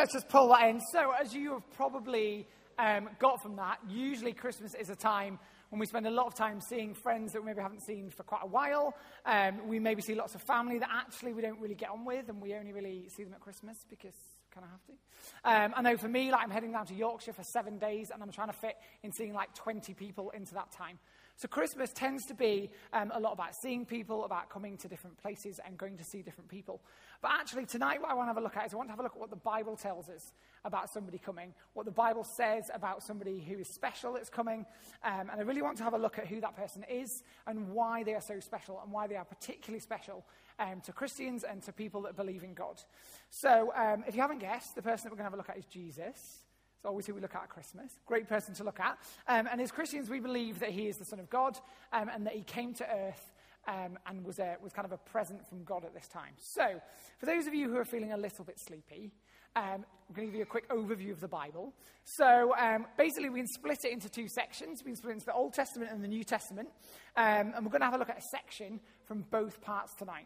let's just pull that in. So as you have probably got from that, usually Christmas is a time when we spend a lot of time seeing friends that we maybe haven't seen for quite a while. We maybe see lots of family that actually we don't really get on with, and we only really see them at Christmas because we kind of have to. I know for me, like I'm heading down to Yorkshire for 7 days, and I'm trying to fit in seeing like 20 people into that time. So Christmas tends to be a lot about seeing people, about coming to different places and going to see different people. But actually tonight what I want to have a look at is I want to have a look at what the Bible tells us about somebody coming, what the Bible says about somebody who is special that's coming, and I really want to have a look at who that person is and why they are so special and why they are particularly special to Christians and to people that believe in God. So if you haven't guessed, the person that we're going to have a look at is Jesus. It's always who we look at Christmas. Great person to look at. And as Christians, we believe that he is the Son of God and that he came to earth and was kind of a present from God at this time. So, for those of you who are feeling a little bit sleepy, I'm going to give you a quick overview of the Bible. So, basically, we can split it into two sections. We can split it into the Old Testament and the New Testament. And we're going to have a look at a section from both parts tonight.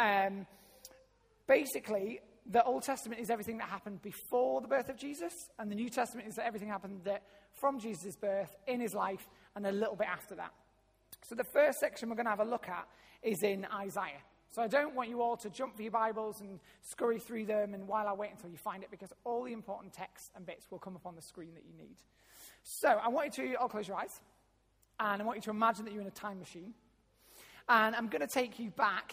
Basically, the Old Testament is everything that happened before the birth of Jesus, and the New Testament is that everything happened from Jesus' birth, in his life, and a little bit after that. So the first section we're going to have a look at is in Isaiah. So I don't want you all to jump for your Bibles and scurry through them, and while I wait until you find it, because all the important texts and bits will come up on the screen that you need. So I want you to all close your eyes, and I want you to imagine that you're in a time machine. And I'm going to take you back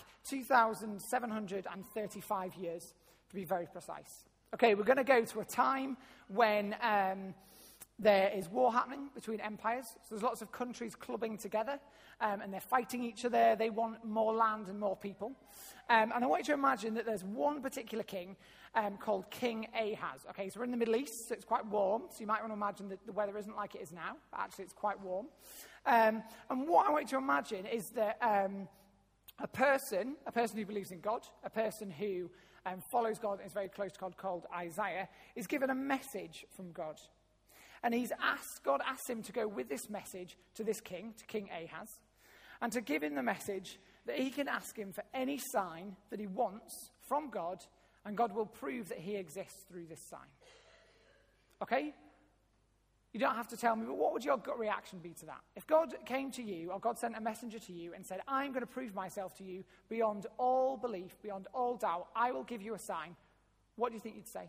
2,735 years, to be very precise. Okay, we're going to go to a time when there is war happening between empires. So there's lots of countries clubbing together, and they're fighting each other. They want more land and more people. And I want you to imagine that there's one particular king called King Ahaz. Okay, so we're in the Middle East, so it's quite warm. So you might want to imagine that the weather isn't like it is now. But actually, it's quite warm. And what I want you to imagine is that a person who believes in God, a person who follows God and is very close to God, called Isaiah, is given a message from God. And God asks him to go with this message to this king, to King Ahaz, and to give him the message that he can ask him for any sign that he wants from God, and God will prove that he exists through this sign. Okay? You don't have to tell me, but what would your gut reaction be to that? If God came to you, or God sent a messenger to you and said, I'm going to prove myself to you beyond all belief, beyond all doubt, I will give you a sign, what do you think you'd say?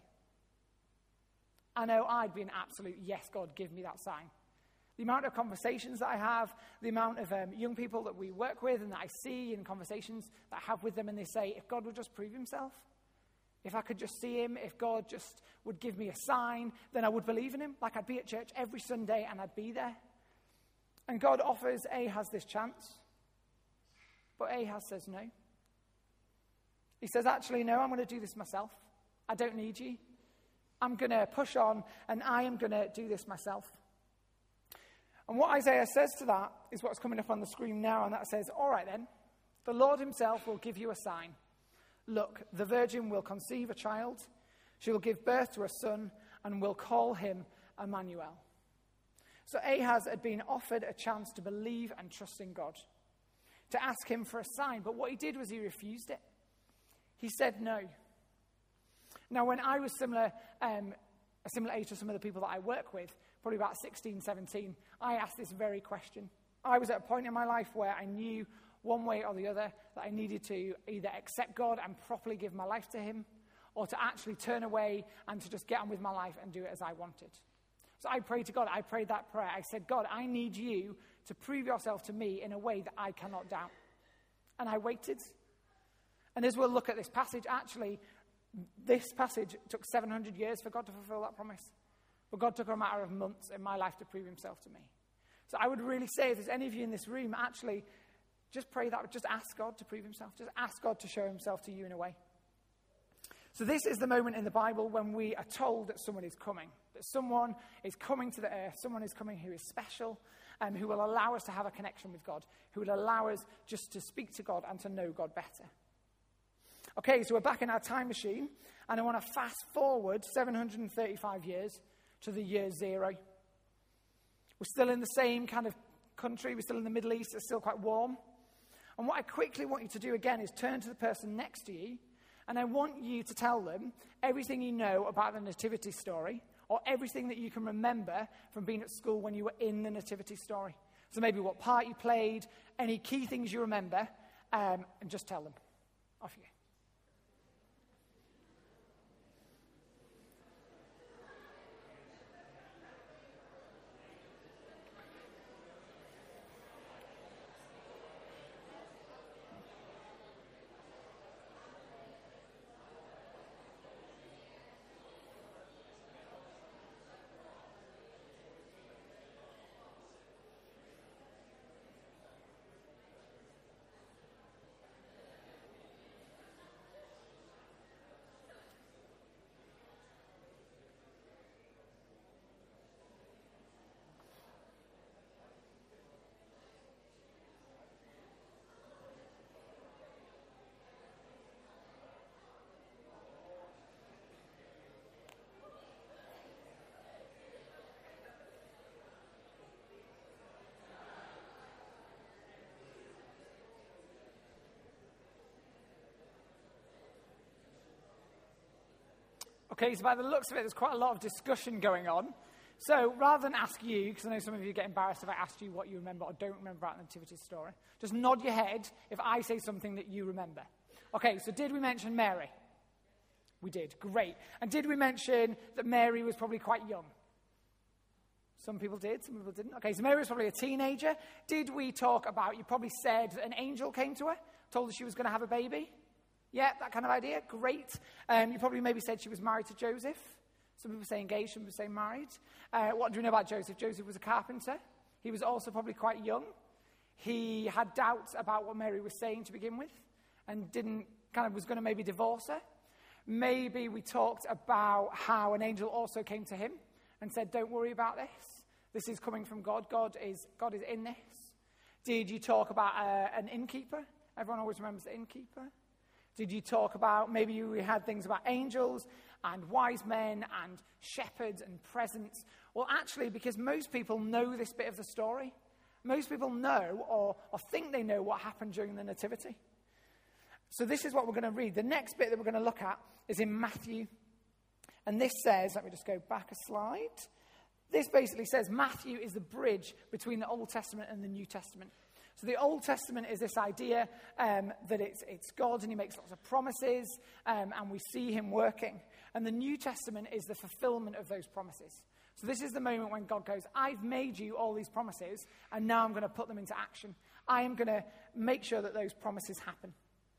I know I'd be an absolute, yes, God, give me that sign. The amount of conversations that I have, the amount of young people that we work with and that I see in conversations that I have with them, and they say, if God would just prove himself, if I could just see him, if God just would give me a sign, then I would believe in him. Like I'd be at church every Sunday and I'd be there. And God offers Ahaz this chance. But Ahaz says no. He says, actually, no, I'm going to do this myself. I don't need you. I'm going to push on and I am going to do this myself. And what Isaiah says to that is what's coming up on the screen now, and that says, all right then, the Lord himself will give you a sign. Look, the virgin will conceive a child. She will give birth to a son and will call him Emmanuel. So Ahaz had been offered a chance to believe and trust in God, to ask him for a sign. But what he did was he refused it. He said no. Now, when I was a similar age to some of the people that I work with, probably about 16, 17, I asked this very question. I was at a point in my life where I knew one way or the other that I needed to either accept God and properly give my life to him, or to actually turn away and to just get on with my life and do it as I wanted. So I prayed to God. I prayed that prayer. I said, God, I need you to prove yourself to me in a way that I cannot doubt. And I waited. And as we'll look at this passage, actually, this passage took 700 years for God to fulfill that promise. But God took a matter of months in my life to prove himself to me. So I would really say, if there's any of you in this room, actually, just pray that. Just ask God to prove himself. Just ask God to show himself to you in a way. So this is the moment in the Bible when we are told that someone is coming. That someone is coming to the earth. Someone is coming who is special, and who will allow us to have a connection with God. Who will allow us just to speak to God and to know God better. Okay, so we're back in our time machine, and I want to fast forward 735 years to the year 0. We're still in the same kind of country. We're still in the Middle East. It's still quite warm. And what I quickly want you to do again is turn to the person next to you And I want you to tell them everything you know about the nativity story, or everything that you can remember from being at school when you were in the nativity story. So maybe what part you played, any key things you remember, and just tell them. Off you go. Okay, so by the looks of it, there's quite a lot of discussion going on. So rather than ask you, because I know some of you get embarrassed if I asked you what you remember or don't remember about the nativity story, just nod your head if I say something that you remember. Okay, so did we mention Mary? We did, great. And did we mention that Mary was probably quite young? Some people did, some people didn't. Okay, so Mary was probably a teenager. Did we talk about, you probably said that an angel came to her, told her she was going to have a baby? Yeah, that kind of idea. Great. You probably maybe said she was married to Joseph. Some people say engaged, some people say married. What do we know about Joseph? Joseph was a carpenter. He was also probably quite young. He had doubts about what Mary was saying to begin with and was going to maybe divorce her. Maybe we talked about how an angel also came to him and said, don't worry about this. This is coming from God. God is in this. Did you talk about an innkeeper? Everyone always remembers the innkeeper. Did you talk about, maybe we had things about angels and wise men and shepherds and presents? Well, actually, because most people know this bit of the story. Most people know or think they know what happened during the Nativity. So this is what we're going to read. The next bit that we're going to look at is in Matthew. And this says, let me just go back a slide. This basically says Matthew is the bridge between the Old Testament and the New Testament. So the Old Testament is this idea that it's God and he makes lots of promises and we see him working. And the New Testament is the fulfillment of those promises. So this is the moment when God goes, I've made you all these promises and now I'm going to put them into action. I am going to make sure that those promises happen.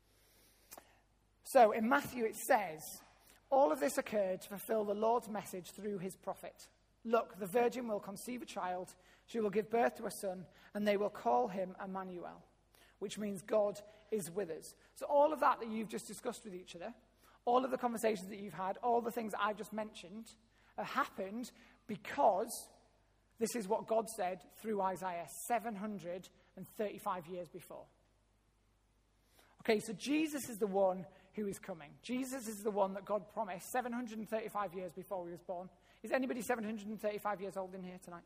So in Matthew it says, all of this occurred to fulfill the Lord's message through his prophet. Look, the virgin will conceive a child, she will give birth to a son, and they will call him Emmanuel, which means God is with us. So all of that you've just discussed with each other, all of the conversations that you've had, all the things I've just mentioned, have happened because this is what God said through Isaiah 735 years before. Okay, so Jesus is the one who is coming. Jesus is the one that God promised 735 years before he was born. Is anybody 735 years old in here tonight?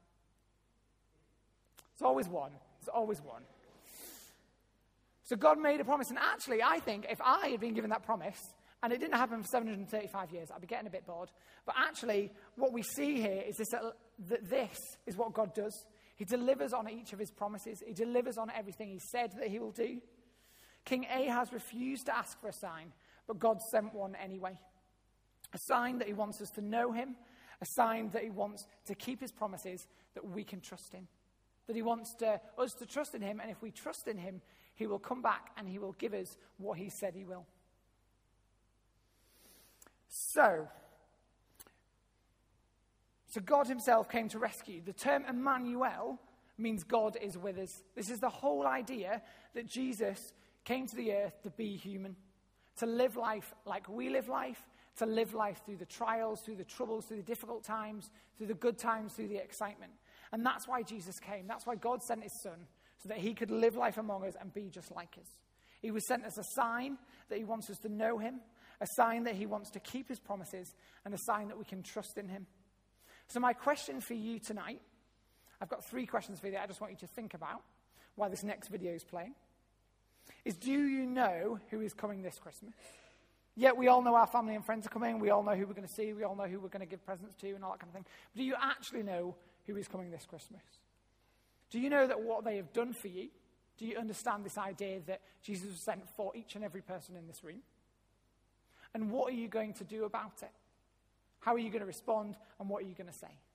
It's always one. It's always one. So God made a promise, and actually, I think if I had been given that promise, and it didn't happen for 735 years, I'd be getting a bit bored. But actually, what we see here is that this is what God does. He delivers on each of his promises. He delivers on everything he said that he will do. King Ahaz refused to ask for a sign, but God sent one anyway. A sign that he wants us to know him, a sign that he wants to keep his promises, that we can trust him. That he wants us to trust in him, and if we trust in him, he will come back and he will give us what he said he will. So God himself came to rescue. The term Emmanuel means God is with us. This is the whole idea that Jesus came to the earth to be human, to live life like we live life, to live life through the trials, through the troubles, through the difficult times, through the good times, through the excitement. And that's why Jesus came. That's why God sent his son, so that he could live life among us and be just like us. He was sent as a sign that he wants us to know him, a sign that he wants to keep his promises, and a sign that we can trust in him. So my question for you tonight, I've got 3 questions for you that I just want you to think about while this next video is playing, is do you know who is coming this Christmas? Yet we all know our family and friends are coming. We all know who we're going to see. We all know who we're going to give presents to and all that kind of thing. But do you actually know who is coming this Christmas? Do you know that what they have done for you? Do you understand this idea that Jesus was sent for each and every person in this room? And what are you going to do about it? How are you going to respond, and what are you going to say?